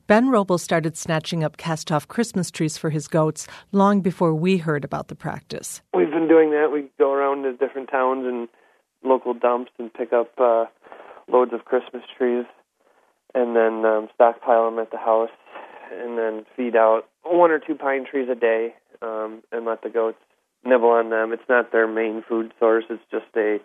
Ben Roble started snatching up cast-off Christmas trees for his goats long before we heard about the practice. We've been doing that. We go around to different towns and local dumps and pick up loads of Christmas trees and then stockpile them at the house and then feed out 1 or 2 pine trees a day and let the goats nibble on them. It's not their main food source. It's just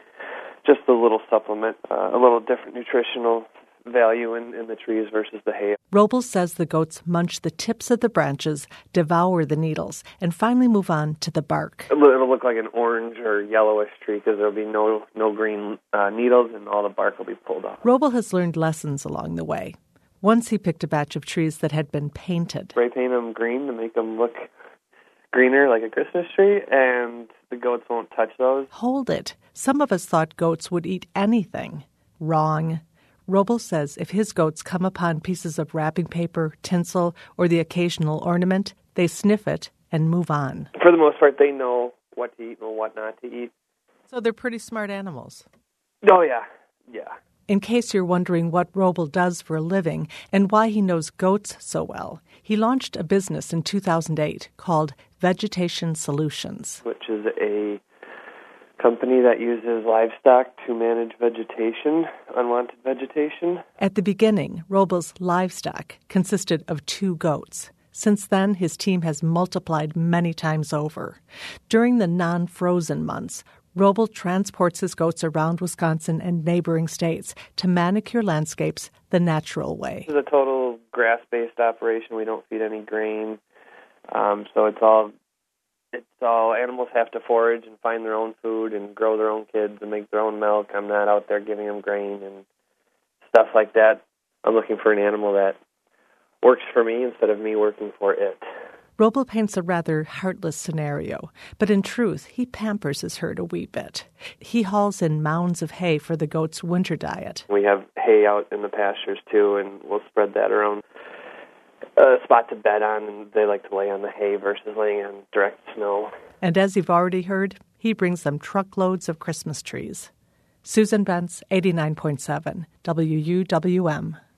a little supplement, a little different nutritional value in the trees versus the hay. Roble says the goats munch the tips of the branches, devour the needles, and finally move on to the bark. It'll look like an orange or yellowish tree because there'll be no green needles and all the bark will be pulled off. Roble has learned lessons along the way. Once he picked a batch of trees that had been painted. Spray paint them green to make them look greener like a Christmas tree, and the goats won't touch those. Hold it. Some of us thought goats would eat anything. Wrong. Roble says if his goats come upon pieces of wrapping paper, tinsel, or the occasional ornament, they sniff it and move on. For the most part, they know what to eat and what not to eat. So they're pretty smart animals. Oh, yeah. In case you're wondering what Roble does for a living and why he knows goats so well, he launched a business in 2008 called Vegetation Solutions, which is a company that uses livestock to manage vegetation, unwanted vegetation. At the beginning, Roble's livestock consisted of 2 goats. Since then, his team has multiplied many times over. During the non-frozen months, Roble transports his goats around Wisconsin and neighboring states to manicure landscapes the natural way. This is a total grass-based operation. We don't feed any grain, so it's all animals have to forage and find their own food and grow their own kids and make their own milk. I'm not out there giving them grain and stuff like that. I'm looking for an animal that works for me instead of me working for it. Roble paints a rather heartless scenario, but in truth, he pampers his herd a wee bit. He hauls in mounds of hay for the goats' winter diet. We have hay out in the pastures, too, and we'll spread that around a spot to bed on, and they like to lay on the hay versus laying on direct snow. And as you've already heard, he brings them truckloads of Christmas trees. Susan Bentz, 89.7, WUWM.